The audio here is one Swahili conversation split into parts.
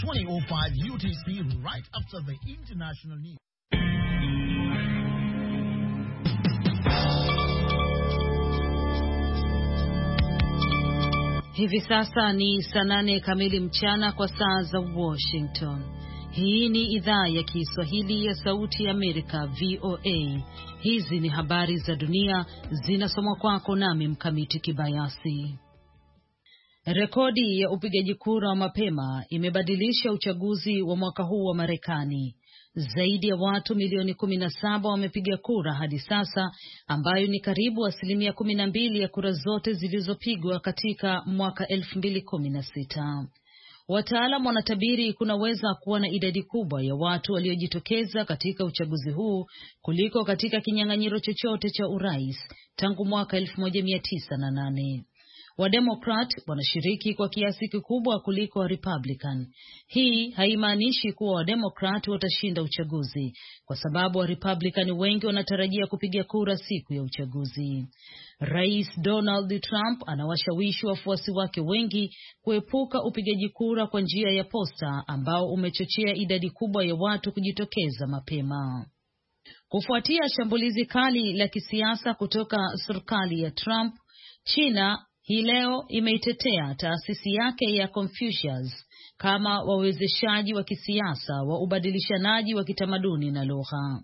20:05 UTC, right after the international news. Hivi sasa ni saa 8 kamili mchana kwa saa za Washington. Hii ni idhaa ya Kiswahili ya Sauti ya Amerika, VOA. Hizi ni habari za dunia zinasomwa kwako nami Mkamiti Kibayasi. Rekodi ya upigaji kura wa mapema imebadilisha uchaguzi wa mwaka huu wa Marekani. Zaidi ya watu milioni 17 wamepiga kura hadi sasa, ambayo ni karibu 12% ya kura zote zilizopigwa katika mwaka 2016. Wataalamu wanatabiri kunaweza kuwa na idadi kubwa ya watu waliojitokeza katika uchaguzi huu kuliko katika kinyang'anyiro chochote cha urais tangu mwaka 1908. Wademokrat wanashiriki kwa kiasi kikubwa kuliko wa Republican. Hii haimaanishi kuwa Wademokrat watashinda uchaguzi, kwa sababu wa Republican wengi wanatarajia kupiga kura siku ya uchaguzi. Rais Donald Trump anawashawishi wafuasi wake wengi kuepuka upigaji kura kwa njia ya posta, ambao umechochea idadi kubwa ya watu kujitokeza mapema. Kufuatia shambulizi kali la kisiasa kutoka serikali ya Trump, China hii leo imeitetea taasisi yake ya Confucius kama wawezeshaji wa kisiasa wa ubadilishanaji wa kitamaduni na lugha.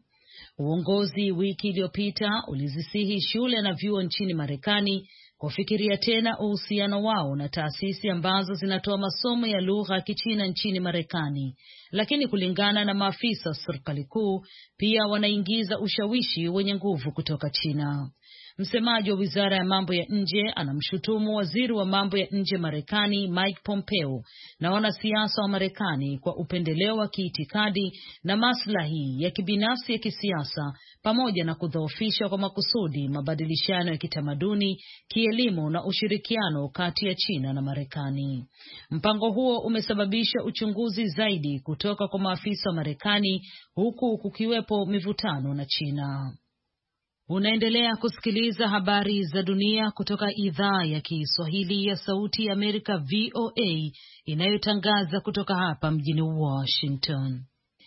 Uongozi wiki iliyopita ulizisihi shule na vyuo nchini Marekani kufikiria tena uhusiano wao na taasisi ambazo zinatoa masomo ya lugha ya Kichina nchini Marekani, lakini kulingana na maafisa wa serikali kuu, pia wanaingiza ushawishi wenye nguvu kutoka China. Msemaji wa Wizara ya Mambo ya Nje anamshutumu waziri wa mambo ya nje Marekani Mike Pompeo na wanasiasa wa Marekani kwa upendeleo wa kiitikadi na maslahi ya kibinafsi ya kisiasa, pamoja na kudhoofisha kwa makusudi mabadilishano ya kitamaduni, kielimu na ushirikiano kati ya China na Marekani. Mpango huo umesababisha uchunguzi zaidi kutoka kwa maafisa wa Marekani, huku kukiwepo mivutano na China. Unaendelea kusikiliza habari za dunia kutoka idhaa ya Kiswahili ya Sauti ya Amerika, VOA, inayotangaza kutoka hapa mjini Washington.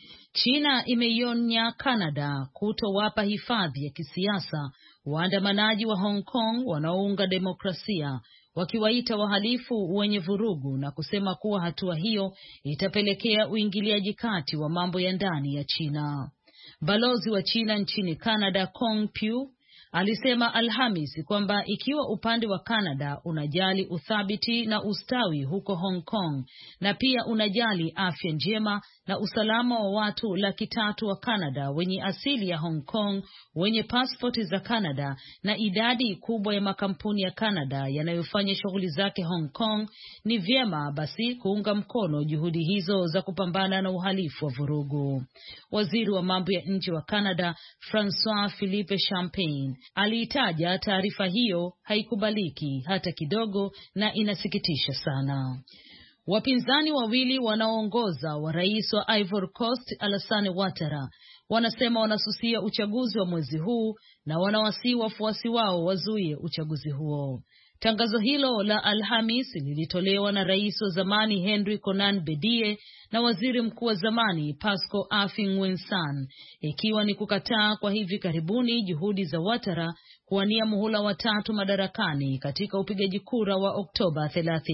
China imeionya Canada kutowapa hifadhi ya kisiasa waandamanaji wa Hong Kong wanaounga demokrasia, wakiwaita wahalifu wenye vurugu, na kusema kuwa hatua hiyo itapelekea uingiliaji kati wa mambo ya ndani ya China. Balozi wa China nchini Canada Kong Piu alisema Alhamisi kwamba ikiwa upande wa Canada unajali uthabiti na ustawi huko Hong Kong na pia unajali afya njema na usalama wa watu 300,000 wa Canada wenye asili ya Hong Kong wenye pasipoti za Canada na idadi kubwa ya makampuni ya Canada yanayofanya shughuli zake Hong Kong, ni vyema basi kuunga mkono juhudi hizo za kupambana na uhalifu wa vurugu. Waziri wa mambo ya nje wa Canada François Philippe Champagne aliitaja taarifa hiyo haikubaliki hata kidogo na inasikitisha sana. Wapinzani wawili wanaoongoza wa rais wa Ivory Coast Alassane Ouattara wanasema wanasusia uchaguzi wa mwezi huu na wanawasihi wafuasi wao wazuie uchaguzi huo. Tangazo hilo la Alhamis lilitolewa na rais wa zamani Henry Konan Bedie na waziri mkuu wa zamani Pascal Affi-N'Guessan, ikiwa ni kukataa kwa hivi karibuni juhudi za Ouattara kuwania muhula wa 3 madarakani katika upigaji kura wa Oktoba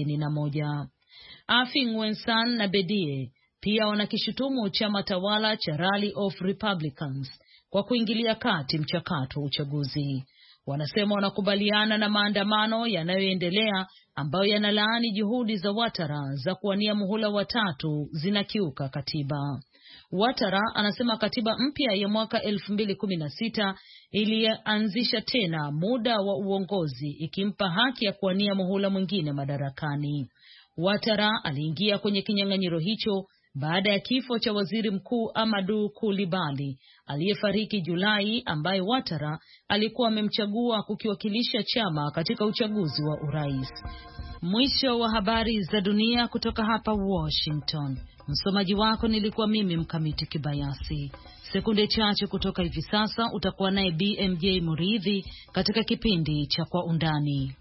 31. Affi-N'Guessan na Bedie pia wanakishutumu chama tawala cha Rally of Republicans kwa kuingilia kati mchakato wa uchaguzi. Wanasema wanakubaliana na maandamano yanayoendelea ambayo yanalaani juhudi za Ouattara za kuwania muhula wa 3 zinakiuka katiba. Ouattara anasema katiba mpya ya mwaka 2016 ilianzisha tena muda wa uongozi, ikimpa haki ya kuwania muhula mwingine madarakani. Ouattara aliingia kwenye kinyang'anyiro hicho baada ya kifo cha waziri mkuu Amadou Coulibaly aliyefariki Julai, ambaye Ouattara alikuwa amemchagua kukiwakilisha chama katika uchaguzi wa urais. Mwisho wa habari za dunia kutoka hapa Washington. Msomaji wako nilikuwa mimi Mkamiti Kibayasi. Sekunde chache kutoka hivi sasa utakuwa naye BMJ Muridhi katika kipindi cha Kwa Undani.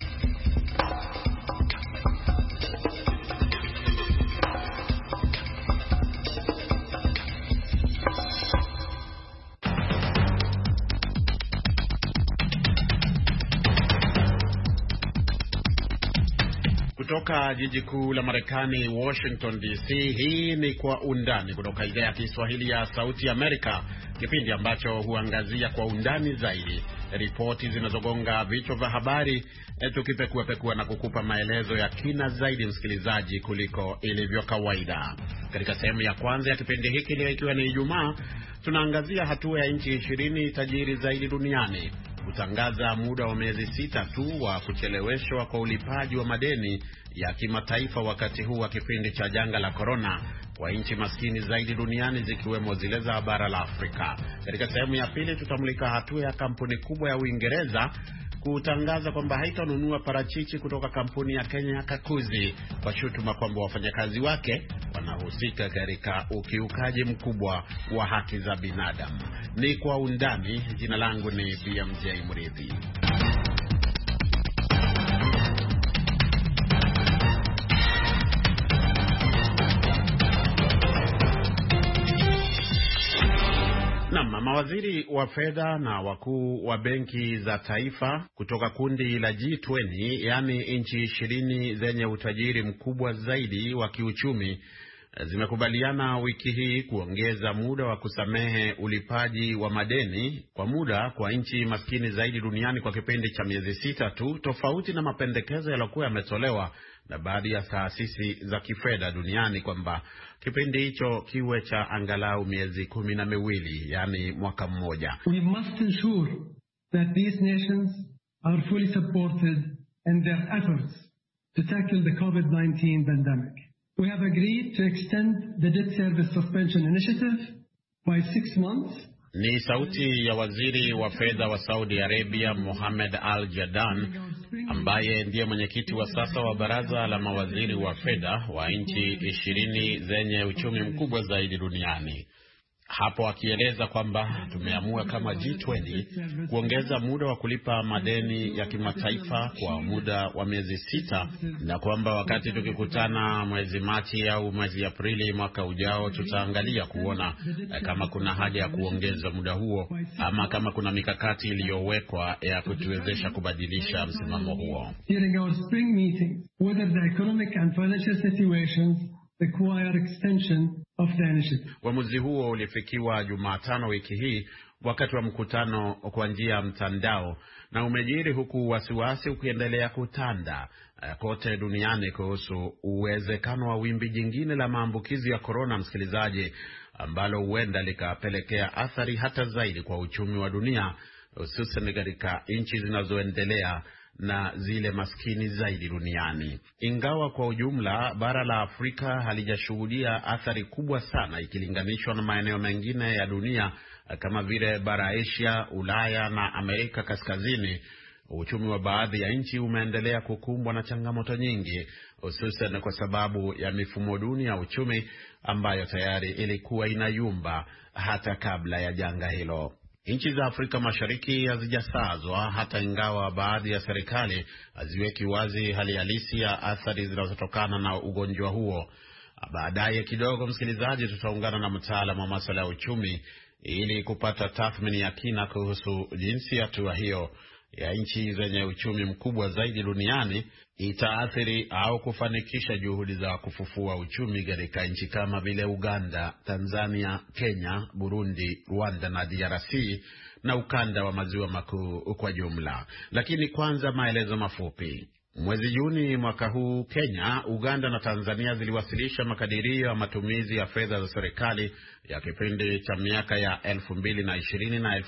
Kutoka jiji kuu la Marekani, Washington DC, hii ni Kwa Undani kutoka idhaa ya Kiswahili ya Sauti Amerika, kipindi ambacho huangazia kwa undani zaidi ripoti zinazogonga vichwa vya habari, tukipekua na kukupa maelezo ya kina zaidi, msikilizaji, kuliko ilivyo kawaida. Katika sehemu ya kwanza ya kipindi hiki, leo ikiwa ni Ijumaa, tunaangazia hatua ya nchi 20 tajiri zaidi duniani kutangaza muda wa miezi 6 tu wa kucheleweshwa kwa ulipaji wa madeni ya kimataifa wakati huu wa kipindi cha janga la corona kwa nchi maskini zaidi duniani, zikiwemo zile za bara la Afrika. Katika sehemu ya pili, tutamulika hatua ya kampuni kubwa ya Uingereza kutangaza kwamba haitanunua parachichi kutoka kampuni ya Kenya ya Kakuzi kwa shutuma kwamba wafanyakazi wake wanahusika katika ukiukaji mkubwa wa haki za binadamu. Ni Kwa Undani. Jina langu ni BMJ Murithi. Mawaziri wa fedha na wakuu wa benki za taifa kutoka kundi la G20, yani nchi 20 zenye utajiri mkubwa zaidi wa kiuchumi, zimekubaliana wiki hii kuongeza muda wa kusamehe ulipaji wa madeni kwa muda kwa nchi maskini zaidi duniani kwa kipindi cha miezi 6 tu, tofauti na mapendekezo yaliokuwa yametolewa na baadhi ya taasisi za kifedha duniani kwamba kipindi hicho kiwe cha angalau miezi 12, yani mwaka mmoja. We must ensure that these nations are fully supported in their efforts to tackle the COVID-19 pandemic. We have agreed to extend the debt service suspension initiative by 6 months. Ni sauti ya waziri wa fedha wa Saudi Arabia, Mohammed Al-Jadaan, ambaye ndiye mwenyekiti wa sasa wa baraza la mawaziri wa fedha wa nchi 20 zenye uchumi mkubwa zaidi duniani. Hapo akieleza kwamba tumeamua kama G20 kuongeza muda wa kulipa madeni ya kimataifa kwa muda wa miezi 6, na kwamba wakati tukikutana mwezi Machi au mwezi Aprili mwaka ujao, tutaangalia kuona kama kuna haja ya kuongeza muda huo ama kama kuna mikakati iliyowekwa ya kutuwezesha kubadilisha msimamo huo. During our spring meeting, whether the economic and financial situations require extension of the initiative. Uamuzi huo ulifikiwa Jumatano wiki hii wakati wa mkutano kwa njia ya mtandao, na umejiri huku wasiwasi ukiendelea kutanda kote duniani kuhusu uwezekano wa wimbi jingine la maambukizi ya corona, msikilizaji, ambalo huenda likapelekea athari hata zaidi kwa uchumi wa dunia, hususan katika nchi zinazoendelea na zile maskini zaidi duniani. Ingawa kwa ujumla bara la Afrika halijashuhudia athari kubwa sana ikilinganishwa na maeneo mengine ya dunia kama vile bara Asia, Ulaya na Amerika Kaskazini, uchumi wa baadhi ya nchi umeendelea kukumbwa na changamoto nyingi, hususan kwa sababu ya mifumo duni ya uchumi ambayo tayari ilikuwa inayumba hata kabla ya janga hilo. Nchi za Afrika Mashariki hazijasazwa, hata ingawa baadhi ya serikali haziweki wazi hali halisi ya athari zinazotokana na ugonjwa huo. Baadaye kidogo, msikilizaji, tutaungana na mtaalamu wa masuala ya uchumi ili kupata tathmini ya kina kuhusu jinsi hatua hiyo ya nchi zenye uchumi mkubwa zaidi duniani itaathiri au kufanikisha juhudi za kufufua uchumi katika nchi kama vile Uganda, Tanzania, Kenya, Burundi, Rwanda na DRC na ukanda wa maziwa makuu kwa jumla. Lakini kwanza maelezo mafupi. Mwezi Juni mwaka huu, Kenya, Uganda na Tanzania ziliwasilisha makadirio ya matumizi ya fedha za serikali ya kipindi cha miaka ya 2020 na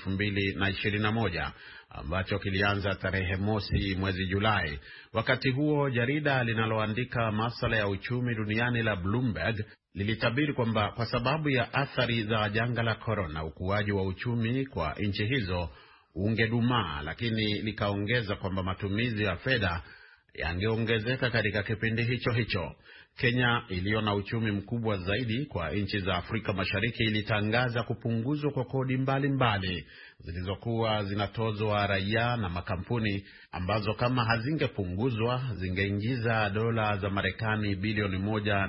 2021 ambacho kilianza tarehe mosi mwezi Julai. Wakati huo, jarida linaloandika masuala ya uchumi duniani la Bloomberg lilitabiri kwamba kwa sababu ya athari za janga la corona, ukuaji wa uchumi kwa nchi hizo ungedumaa, lakini likaongeza kwamba matumizi ya fedha yangeongezeka katika kipindi hicho. Kenya, iliyo na uchumi mkubwa zaidi kwa nchi za Afrika Mashariki, ilitangaza kupunguzwa kwa kodi mbalimbali zilizokuwa zinatozwa raia na makampuni, ambazo kama hazingepunguzwa zingeingiza dola za Marekani bilioni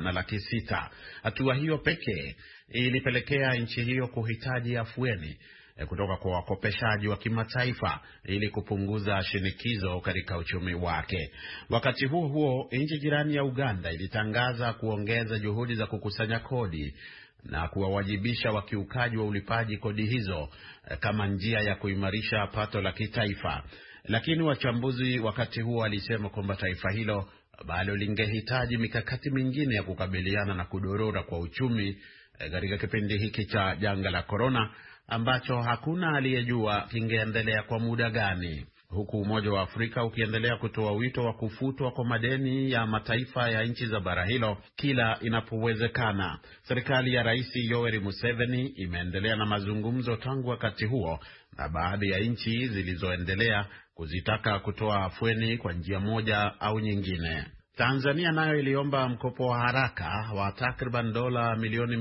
1.6. Hatua hiyo pekee ilipelekea nchi hiyo kuhitaji afueni kutoka kwa wakopeshaji wa kimataifa ili kupunguza shinikizo katika uchumi wake. Wakati huo huo, nchi jirani ya Uganda ilitangaza kuongeza juhudi za kukusanya kodi na kuwawajibisha wakiukaji wa ulipaji kodi hizo kama njia ya kuimarisha pato la kitaifa. Lakini wachambuzi wakati huo walisema kwamba taifa hilo bado lingehitaji mikakati mingine ya kukabiliana na kudorora kwa uchumi katika kipindi hiki cha janga la korona ambacho hakuna aliyejua kingeendelea kwa muda gani, huku Umoja wa Afrika ukiendelea kutoa wito wa kufutwa kwa madeni ya mataifa ya nchi za bara hilo kila inapowezekana. Serikali ya Rais Yoweri Museveni imeendelea na mazungumzo tangu wakati huo, na baadhi ya nchi zilizoendelea kuzitaka kutoa afueni kwa njia moja au nyingine. Tanzania nayo iliomba mkopo wa haraka wa takriban dola milioni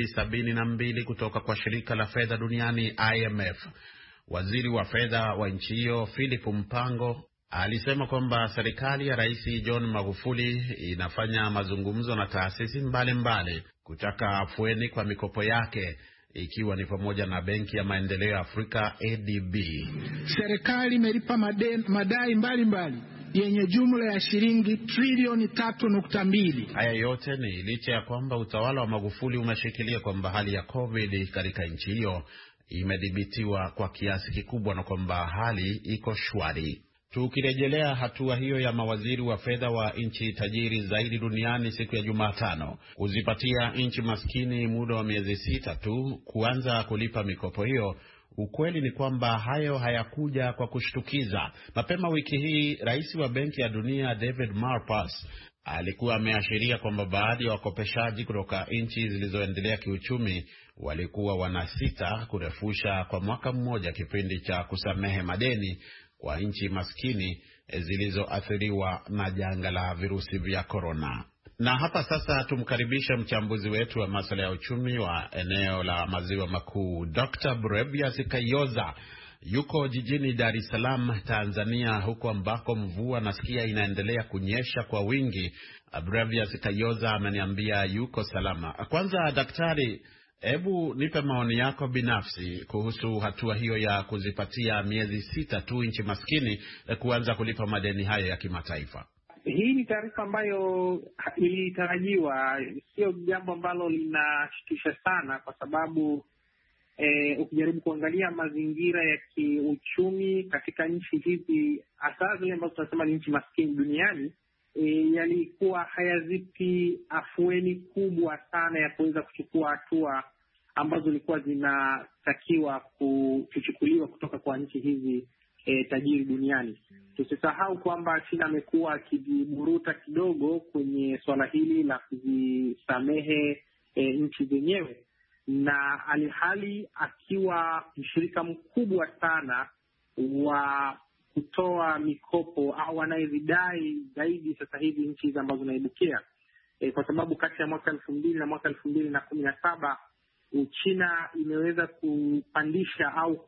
272 kutoka kwa shirika la fedha duniani IMF. Waziri wa fedha wa nchi hiyo Philip Mpango alisema kwamba serikali ya Rais John Magufuli inafanya mazungumzo na taasisi mbalimbali kutaka afueni kwa mikopo yake, ikiwa ni pamoja na Benki ya Maendeleo ya Afrika ADB. Serikali imelipa madai mbalimbali yenye jumla ya shilingi trilioni 3.2. Haya yote ni licha ya kwamba utawala wa Magufuli umeshikilia kwamba hali ya COVID katika nchi hiyo imedhibitiwa kwa kiasi kikubwa na kwamba hali iko shwari. Tukirejelea hatua hiyo ya mawaziri wa fedha wa nchi tajiri zaidi duniani siku ya Jumatano kuzipatia nchi maskini muda wa miezi 6 tu kuanza kulipa mikopo hiyo, ukweli ni kwamba hayo hayakuja kwa kushtukiza. Mapema wiki hii, rais wa Benki ya Dunia David Malpass alikuwa ameashiria kwamba baadhi ya wakopeshaji kutoka nchi zilizoendelea kiuchumi walikuwa wanasita kurefusha kwa mwaka mmoja kipindi cha kusamehe madeni kwa nchi maskini zilizoathiriwa na janga la virusi vya korona. Na hapa sasa tumkaribishe mchambuzi wetu wa masuala ya uchumi wa eneo la Maziwa Makuu, Dr. Brevias Kayoza. Yuko jijini Dar es Salaam, Tanzania, huko ambako mvua nasikia inaendelea kunyesha kwa wingi. Brevias Kayoza ameniambia yuko salama. Kwanza daktari, hebu nipe maoni yako binafsi kuhusu hatua hiyo ya kuzipatia miezi 6 tu nchi maskini kuanza kulipa madeni hayo ya kimataifa. Hii ni taarifa ambayo ilitarajiwa, sio jambo ambalo linashtusha sana, kwa sababu ukijaribu kuangalia mazingira ya kiuchumi katika nchi hizi, hasa zile ambazo tunasema ni nchi maskini duniani, yalikuwa hayazipi afueni kubwa sana ya kuweza kuchukua hatua ambazo zilikuwa zinatakiwa kuchukuliwa kutoka kwa nchi hizi tajiri duniani. Tusisahau kwamba China amekuwa akijiburuta kidogo kwenye swala hili la kuzisamehe nchi zenyewe, na alihali akiwa mshirika mkubwa sana wa kutoa mikopo au anayevidai zaidi sasa hivi nchi hizi ambazo zinaibukia, kwa sababu kati ya mwaka 2000 na mwaka 2017 China imeweza kupandisha au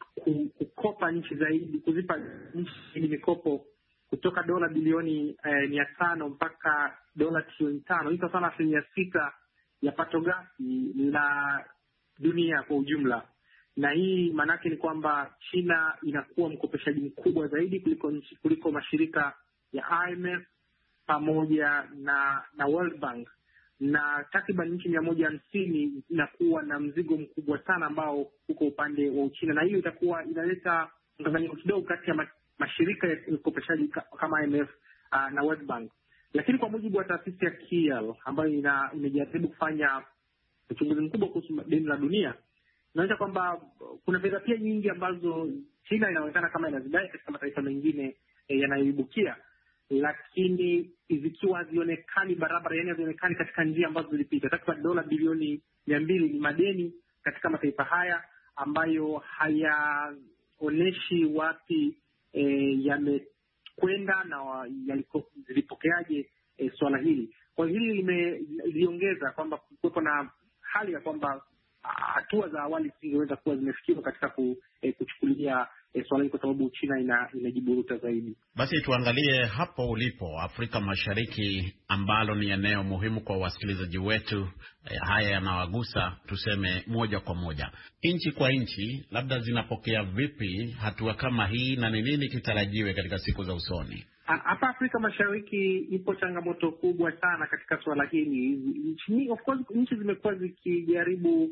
kukopa nchi zaidi, kuzipa nchi zaidi mikopo kutoka dola bilioni 500 mpaka dola trilioni 5. Hii sana 6% ya pato ghafi la dunia kwa ujumla. Na hii maanake ni kwamba China inakuwa mkopeshaji mkubwa zaidi kuliko mashirika ya IMF pamoja na World Bank, na takriban nchi 150 inakuwa na mzigo mkubwa sana ambao uko upande wa Uchina, na hiyo itakuwa inaleta mkanganyiko kidogo kati ya mashirika ya ukopeshaji kama IMF na World Bank. Lakini kwa mujibu wa taasisi ya Kiel ambayo imejaribu kufanya uchunguzi mkubwa kuhusu deni la dunia, inaonyesha kwamba kuna fedha pia nyingi ambazo China inaonekana kama inazidai katika mataifa mengine yanayoibukia, lakini zikiwa hazionekani barabara, yani hazionekani katika njia ambazo zilipita. Takriban dola bilioni 200 ni madeni katika mataifa haya ambayo hayaoneshi wapi yamekwenda na zilipokeaje swala hili. Kwa hili limeongeza kwamba kuwepo na hali ya kwamba hatua za awali zingeweza kuwa zimefikiwa katika kuchukulia swala hili, kwa sababu China inajiburuta zaidi. Basi tuangalie hapo ulipo Afrika Mashariki, ambalo ni eneo muhimu kwa wasikilizaji wetu. Haya yanawagusa tuseme moja kwa moja. Nchi kwa nchi, labda zinapokea vipi hatua kama hii, na ni nini kitarajiwe katika siku za usoni? Hapa Afrika Mashariki ipo changamoto kubwa sana katika swala hili. Of course nchi zimekuwa zikijaribu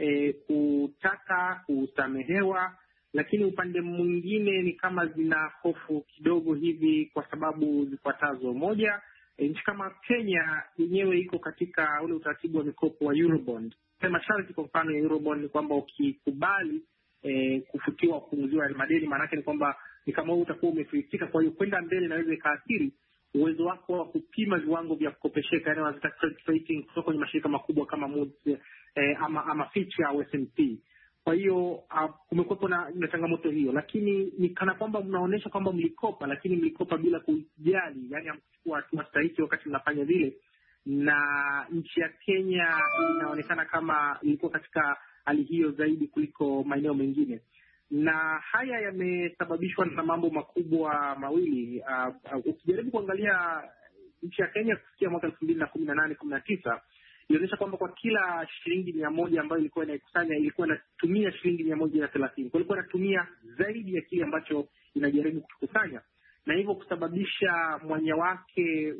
kutaka kusamehewa, lakini upande mwingine ni kama zina hofu kidogo hivi kwa sababu zifuatazo. Moja, nchi kama Kenya yenyewe iko katika ule utaratibu wa mikopo wa Eurobond. Masharti kwa mfano ya Eurobond ni kwamba ukikubali kufutiwa, kupunguziwa madeni, maana yake ni kwamba ni kama wewe utakuwa umefilisika. Kwa hiyo kwenda mbele inaweza ikaathiri uwezo wako wa kupima viwango vya kukopesheka, yani wanataka credit rating kutoka kwenye mashirika makubwa kama Moody's ama Fitch au S&P. Kwa hiyo kumekuwepo na changamoto hiyo, lakini ni kana kwamba mnaonyesha kwamba mlikopa, lakini mlikopa bila kujali, yani hamkuchukua hatua stahiki wakati mnafanya vile. Na nchi ya Kenya inaonekana kama ilikuwa katika hali hiyo zaidi kuliko maeneo mengine, na haya yamesababishwa na mambo makubwa mawili. Ukijaribu kuangalia nchi ya Kenya kufikia mwaka 2018-19 ilionyesha kwamba kwa kila shilingi 100 ambayo ilikuwa inaikusanya ilikuwa inatumia shilingi 130. Kwa ilikuwa inatumia zaidi ya kile ambacho inajaribu kukusanya, na hivyo kusababisha mwanya wake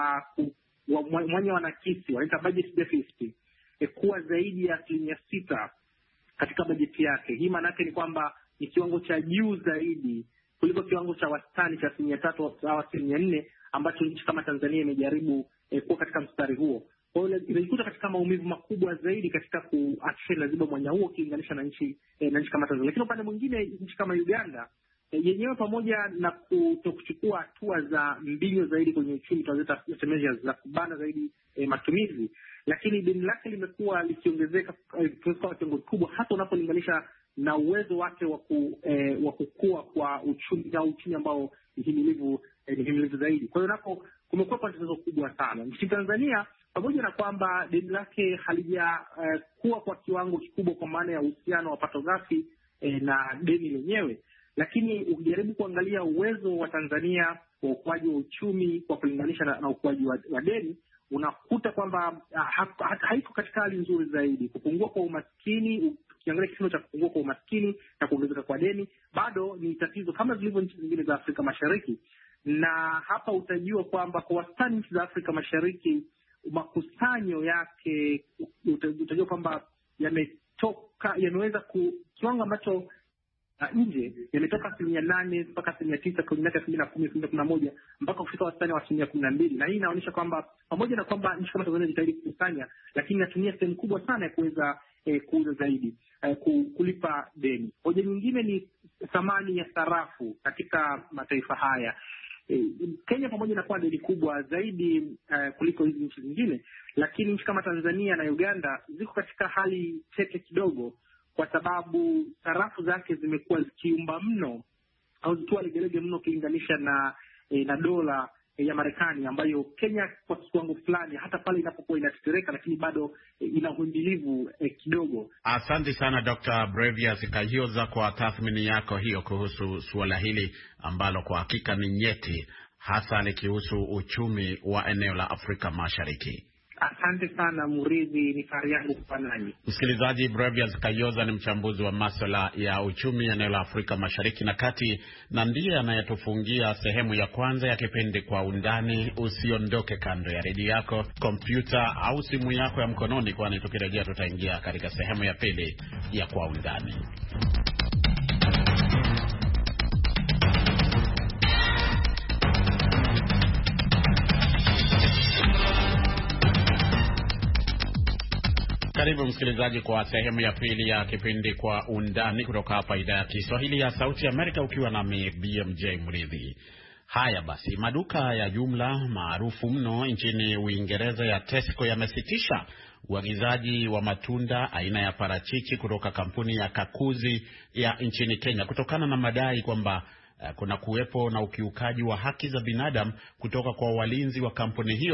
mwanya wa nakisi, wanaita budget deficit, kuwa zaidi ya 6% katika bajeti yake. Hii maana yake ni kwamba ni kiwango cha juu zaidi kuliko kiwango cha wastani cha 3% au 4% ambacho nchi kama Tanzania imejaribu kuwa katika mstari huo. Kwa hiyo imejikuta katika maumivu makubwa zaidi katika kuhakikisha lazima mwanya huo ukilinganisha na nchi kama Tanzania. Lakini upande mwingine nchi kama Uganda yenyewe, pamoja na kutokuchukua hatua za mbinyo zaidi kwenye uchumi, tunazita measures za kubana zaidi matumizi, lakini deni lake limekuwa likiongezeka kwa kiwango kikubwa, hata unapolinganisha na uwezo wake wa kukua kwa uchumi au uchumi ambao ni himilivu zaidi. Kwa hiyo napo kumekuwa tatizo kubwa sana. Nchini Tanzania, pamoja na kwamba deni lake halijakuwa kwa kiwango kikubwa kwa maana ya uhusiano wa pato ghafi na deni lenyewe, lakini ukijaribu kuangalia uwezo wa Tanzania wa ukuaji wa uchumi kwa kulinganisha na ukuaji wa deni, unakuta kwamba haiko katika hali nzuri zaidi. Kupungua kwa umaskini, ukiangalia kisimo cha kupungua kwa umaskini na kuongezeka kwa deni, bado ni tatizo kama zilivyo nchi zingine za Afrika Mashariki. Na hapa utajua kwamba kwa wastani nchi za Afrika Mashariki makusanyo yake utajua kwamba yameweza kiwango ambacho nje yametoka 8% mpaka 9% kwenye miaka 2010-2011 mpaka kufika wastani wa 12%. Na hii inaonyesha kwamba pamoja na kwamba nchi kama Tanzania jitahidi kukusanya, lakini inatumia sehemu kubwa sana ya kuweza kuuza zaidi, kulipa deni. Hoja nyingine ni thamani ya sarafu katika mataifa haya. Kenya pamoja na kuwa deni kubwa zaidi kuliko hizi nchi zingine, lakini nchi kama Tanzania na Uganda ziko katika hali tete kidogo, kwa sababu sarafu zake zimekuwa zikiumba mno au zikiwa legelege mno ukilinganisha na dola ya Marekani, ambayo Kenya kwa kiwango fulani hata pale inapokuwa inatetereka, lakini bado ina uhimilivu kidogo. Asante sana Dr. Brevias Kayoza kwa tathmini yako hiyo kuhusu suala hili ambalo kwa hakika ni nyeti, hasa likihusu uchumi wa eneo la Afrika Mashariki. Asante sana Muridhi, ni fahari yangu kuwa nanyi. Msikilizaji, Brevias Kayoza ni mchambuzi wa masuala ya uchumi eneo la Afrika Mashariki na Kati, na ndiye anayetufungia sehemu ya kwanza ya kipindi Kwa Undani. Usiondoke kando ya redio yako, kompyuta au simu yako ya mkononi, kwani tukirejea tutaingia katika sehemu ya pili ya Kwa Undani. Karibu msikilizaji kwa sehemu ya pili ya kipindi Kwa Undani kutoka hapa idhaa ya Kiswahili ya Sauti ya Amerika, ukiwa nami BMJ Mridhi. Haya basi, maduka ya jumla maarufu mno nchini Uingereza ya Tesco yamesitisha uagizaji wa matunda aina ya parachichi kutoka kampuni ya Kakuzi ya nchini Kenya kutokana na madai kwamba kuna kuwepo na ukiukaji wa haki za binadamu kutoka kwa walinzi wa kampuni hiyo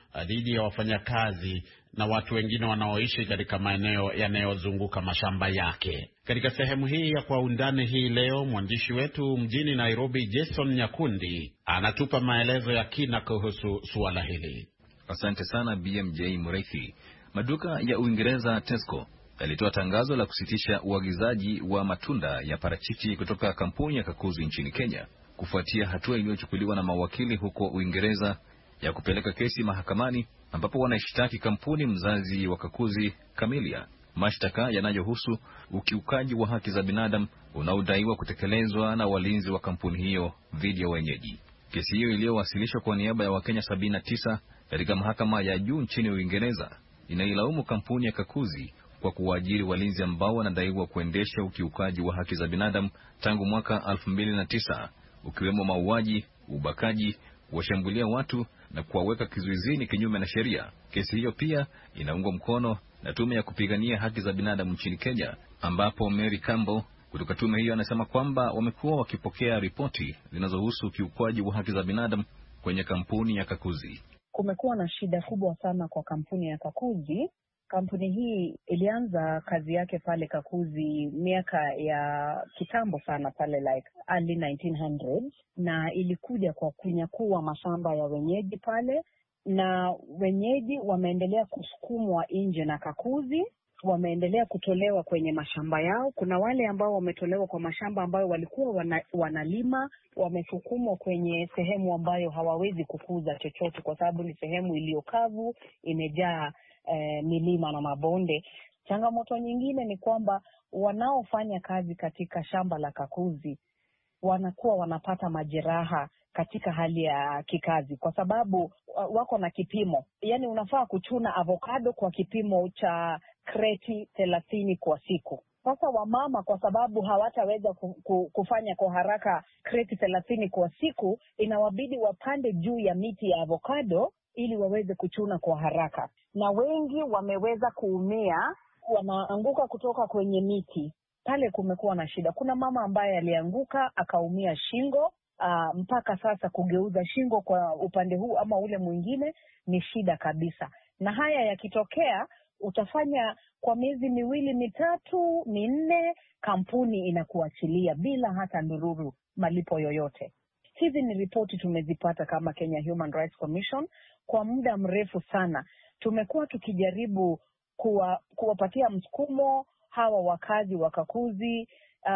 dhidi ya wafanyakazi na watu wengine wanaoishi katika maeneo yanayozunguka mashamba yake. Katika sehemu hii ya Kwa Undani hii leo, mwandishi wetu mjini Nairobi Jason Nyakundi anatupa maelezo ya kina kuhusu suala hili. Asante sana BMJ Mureithi. Maduka ya Uingereza Tesco yalitoa tangazo la kusitisha uagizaji wa matunda ya parachichi kutoka kampuni ya Kakuzi nchini Kenya, kufuatia hatua iliyochukuliwa na mawakili huko Uingereza ya kupeleka kesi mahakamani, ambapo wanaishtaki kampuni mzazi wa Kakuzi, Camellia, mashtaka yanayohusu ukiukaji wa haki za binadamu unaodaiwa kutekelezwa na walinzi wa kampuni hiyo dhidi ya wenyeji. Kesi hiyo iliyowasilishwa kwa niaba ya Wakenya 79 katika mahakama ya juu nchini Uingereza inailaumu kampuni ya Kakuzi kwa kuwaajiri walinzi ambao wanadaiwa kuendesha ukiukaji wa haki za binadamu tangu mwaka 2009, ukiwemo mauaji, ubakaji, kuwashambulia watu na kuwaweka kizuizini kinyume na sheria. Kesi hiyo pia inaungwa mkono na tume ya kupigania haki za binadamu nchini Kenya, ambapo Mary Campbell kutoka tume hiyo anasema kwamba wamekuwa wakipokea ripoti zinazohusu ukiukwaji wa haki za binadamu kwenye kampuni ya Kakuzi. Kumekuwa na shida kubwa sana kwa kampuni ya Kakuzi. Kampuni hii ilianza kazi yake pale Kakuzi miaka ya kitambo sana, pale like early 1900s, na ilikuja kwa kunyakua mashamba ya wenyeji pale, na wenyeji wameendelea kusukumwa nje na Kakuzi, wameendelea kutolewa kwenye mashamba yao. Kuna wale ambao wametolewa kwa mashamba ambayo walikuwa wanalima, wamesukumwa kwenye sehemu ambayo hawawezi kukuza chochote kwa sababu ni sehemu iliyokavu, imejaa milima na mabonde. Changamoto nyingine ni kwamba wanaofanya kazi katika shamba la Kakuzi wanakuwa wanapata majeraha katika hali ya kikazi kwa sababu wako na kipimo. Yaani unafaa kuchuna avocado kwa kipimo cha kreti 30 kwa siku. Sasa wamama kwa sababu hawataweza kufanya kwa haraka kreti 30 kwa siku, inawabidi wapande juu ya miti ya avocado ili waweze kuchuna kwa haraka. Na wengi wameweza kuumia, wanaanguka kutoka kwenye miti. Pale kumekuwa na shida. Kuna mama ambaye alianguka akaumia shingo, mpaka sasa kugeuza shingo kwa upande huu ama ule mwingine ni shida kabisa. Na haya yakitokea, utafanya kwa miezi 2, 3, 4, kampuni inakuachilia bila hata ndururu malipo yoyote. Hizi ni ripoti tumezipata kama Kenya Human Rights Commission kwa muda mrefu sana. Tumekuwa tukijaribu kuwapatia msukumo hawa wakazi wa Kakuzi,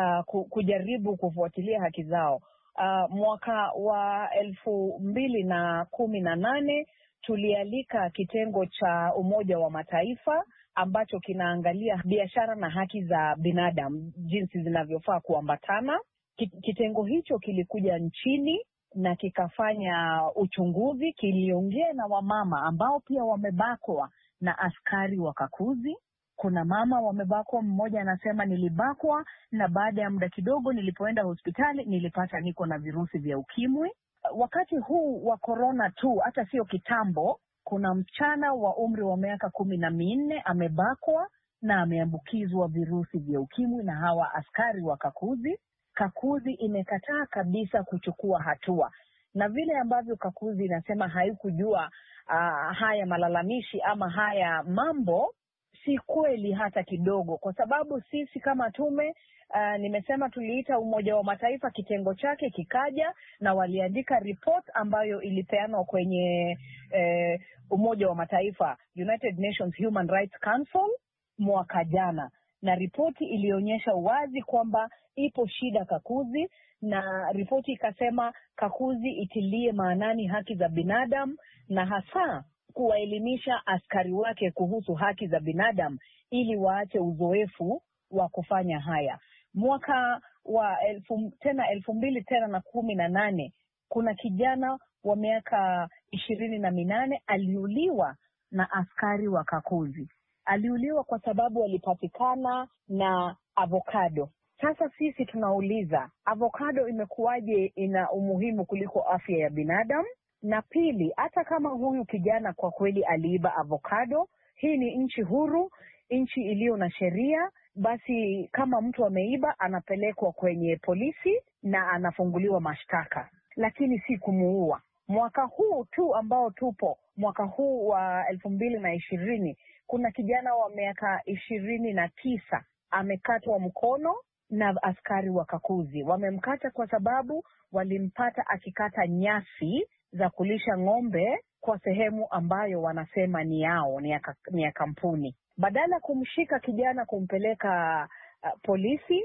kujaribu kufuatilia haki zao. Mwaka wa 2018 tulialika kitengo cha Umoja wa Mataifa ambacho kinaangalia biashara na haki za binadamu, jinsi zinavyofaa kuambatana. Kitengo hicho kilikuja nchini na kikafanya uchunguzi, kiliongea na wamama ambao pia wamebakwa na askari wa Kakuzi. Kuna mama wamebakwa, mmoja anasema nilibakwa na baada ya muda kidogo nilipoenda hospitali nilipata niko na virusi vya ukimwi. Wakati huu wa corona tu, hata sio kitambo, kuna msichana wa umri wa miaka 14 amebakwa na ameambukizwa virusi vya ukimwi na hawa askari wa Kakuzi. Kakuzi imekataa kabisa kuchukua hatua. Na vile ambavyo Kakuzi inasema haikujua haya malalamishi ama haya mambo, si kweli hata kidogo, kwa sababu sisi kama tume, nimesema tuliita Umoja wa Mataifa kitengo chake kikaja na waliandika report ambayo ilipeanwa kwenye Umoja wa Mataifa, United Nations Human Rights Council, mwaka jana, na ripoti ilionyesha wazi kwamba ipo shida Kakuzi, na ripoti ikasema Kakuzi itilie maanani haki za binadamu na hasa kuwaelimisha askari wake kuhusu haki za binadamu ili waache uzoefu wa kufanya haya. Mwaka wa 2018 kuna kijana wa miaka 28 aliuliwa na askari wa Kakuzi. Aliuliwa kwa sababu alipatikana na avocado. Sasa sisi tunauliza, avocado imekuwaje ina umuhimu kuliko afya ya binadamu? Na pili, hata kama huyu kijana kwa kweli aliiba avocado, hii ni nchi huru, nchi iliyo na sheria. Basi kama mtu ameiba anapelekwa kwenye polisi na anafunguliwa mashtaka, lakini si kumuua. Mwaka huu tu ambao tupo, mwaka huu wa 2020 kuna kijana wa miaka 29 amekatwa mkono na askari wa Kakuzi. Wamemkata kwa sababu walimpata akikata nyasi za kulisha ng'ombe kwa sehemu ambayo wanasema ni yao, ni ya kampuni. Badala kumshika kijana kumpeleka polisi,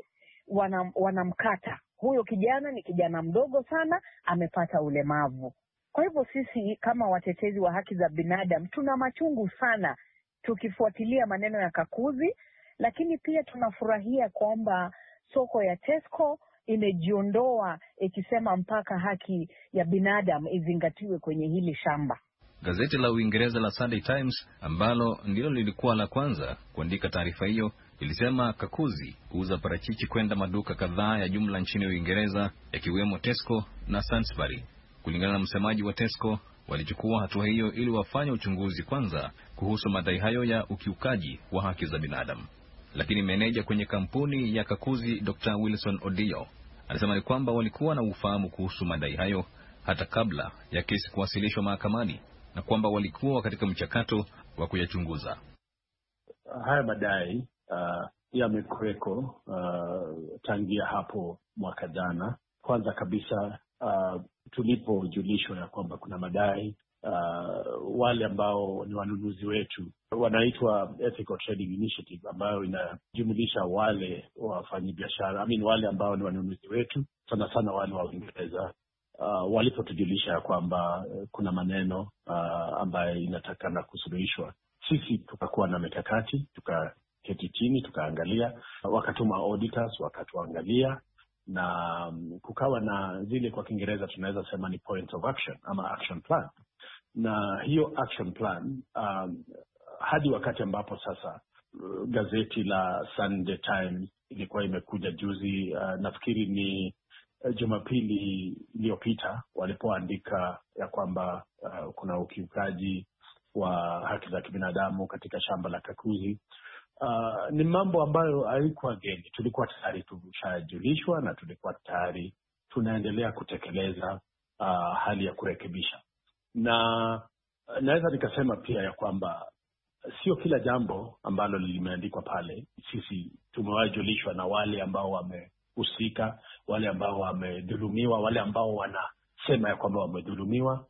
wanamkata. Huyo kijana ni kijana mdogo sana, amepata ulemavu. Kwa hivyo sisi kama watetezi wa haki za binadamu tuna machungu sana tukifuatilia maneno ya Kakuzi, lakini pia tunafurahia kwamba soko ya Tesco imejiondoa ikisema mpaka haki ya binadamu izingatiwe kwenye hili shamba. Gazeti la Uingereza la Sunday Times ambalo ndilo lilikuwa la kwanza kuandika taarifa hiyo ilisema Kakuzi huuza parachichi kwenda maduka kadhaa ya jumla nchini Uingereza yakiwemo Tesco na Sainsbury. Kulingana na msemaji wa Tesco, walichukua hatua hiyo ili wafanye uchunguzi kwanza kuhusu madai hayo ya ukiukaji wa haki za binadamu. Lakini meneja kwenye kampuni ya Kakuzi Dr. Wilson Odio anasema ni kwamba walikuwa na ufahamu kuhusu madai hayo hata kabla ya kesi kuwasilishwa mahakamani na kwamba walikuwa katika mchakato wa kuyachunguza. Haya madai yamekuweko tangia hapo mwaka jana. Kwanza kabisa tulipojulishwa ya kwamba kuna madai, wale ambao ni wanunuzi wetu wanaitwa Ethical Trading Initiative, ambayo inajumulisha wale wafanyabiashara, wale ambao ni wanunuzi wetu, sana sana wale wa Uingereza. Walipotujulisha ya kwamba kuna maneno ambayo inatakana kusuluhishwa, sisi tukakuwa na mikakati, tukaketi chini, tukaangalia, wakatuma auditors wakatuangalia, na kukawa na zile kwa Kiingereza tunaweza sema ni point of action ama action plan. Na hiyo action plan hadi wakati ambapo sasa gazeti la Sunday Times ilikuwa imekuja juzi, nafikiri ni Jumapili iliyopita, walipoandika ya kwamba kuna ukiukaji wa haki za kibinadamu katika shamba la Kakuzi. Ni mambo ambayo haikuwa geni. Tulikuwa tayari tushajulishwa na tulikuwa tayari tunaendelea kutekeleza hali ya kurekebisha. Na naweza nikasema pia ya kwamba sio kila jambo ambalo limeandikwa pale sisi tumewajulishwa na wale ambao wamehusika, wale ambao wamedhulumiwa, wale ambao wanasema ya kwamba wamedhulumiwa.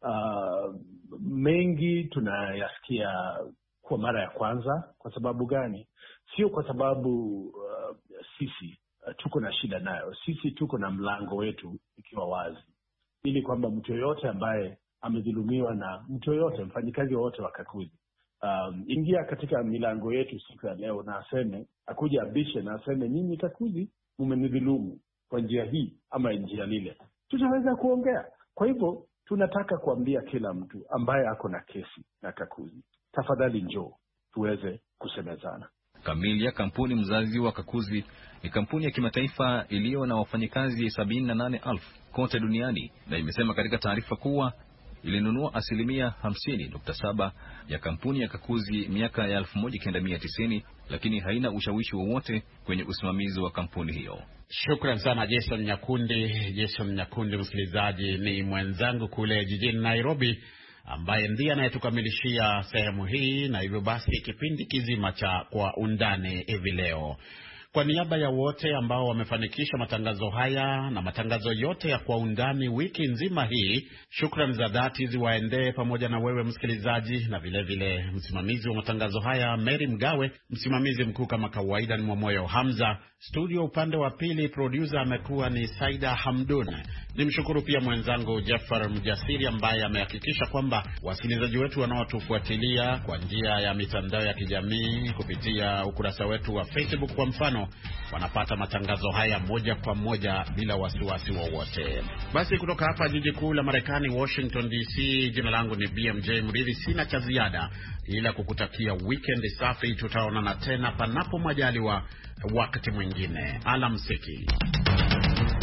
Mengi tunayasikia kwa mara ya kwanza. Kwa sababu gani? Sio kwa sababu sisi tuko na shida nayo. Sisi tuko na mlango wetu ikiwa wazi, ili kwamba mtu yoyote ambaye amedhulumiwa na mtu yoyote, mfanyikazi wote wa Kakuzi, ingia katika milango yetu siku ya leo na aseme, akuja abishe na aseme, nyinyi Kakuzi mmenidhulumu kwa njia hii ama njia lile, tutaweza kuongea. Kwa hivyo tunataka kuambia kila mtu ambaye ako na kesi na Kakuzi, tafadhali njoo tuweze kusemezana. Kamilia, kampuni mzazi wa Kakuzi, ni kampuni ya kimataifa iliyo na wafanyikazi 78,000 kote duniani, na imesema katika taarifa kuwa ilinunua 50.7% ya kampuni ya Kakuzi miaka ya 1990, lakini haina ushawishi wowote kwenye usimamizi wa kampuni hiyo. Shukran sana Jason Nyakundi. Jason Nyakundi, msikilizaji, ni mwenzangu kule jijini Nairobi, ambaye ndiye anayetukamilishia sehemu hii, na hivyo basi kipindi kizima cha Kwa Undani hivi leo. Kwa niaba ya wote ambao wamefanikisha matangazo haya na matangazo yote ya Kwa Undani wiki nzima hii, shukrani za dhati ziwaendee pamoja na wewe msikilizaji, na vile vile msimamizi wa matangazo haya Mary Mgawe, msimamizi mkuu kama kawaida ni Mwamoyo Hamza, studio upande wa pili producer amekuwa ni Saida Hamdun. Nimshukuru pia mwenzangu Jafar Mjasiri ambaye amehakikisha kwamba wasikilizaji wetu wanaotufuatilia kwa njia ya mitandao ya kijamii kupitia ukurasa wetu wa Facebook kwa mfano, wanapata matangazo haya moja kwa moja bila wasiwasi wowote. Basi kutoka hapa jiji kuu la Marekani, Washington DC, jina langu ni BMJ Mridhi. Sina cha ziada ila kukutakia weekend safi. Tutaonana tena panapo majaliwa wakati mwingine. Alamsiki.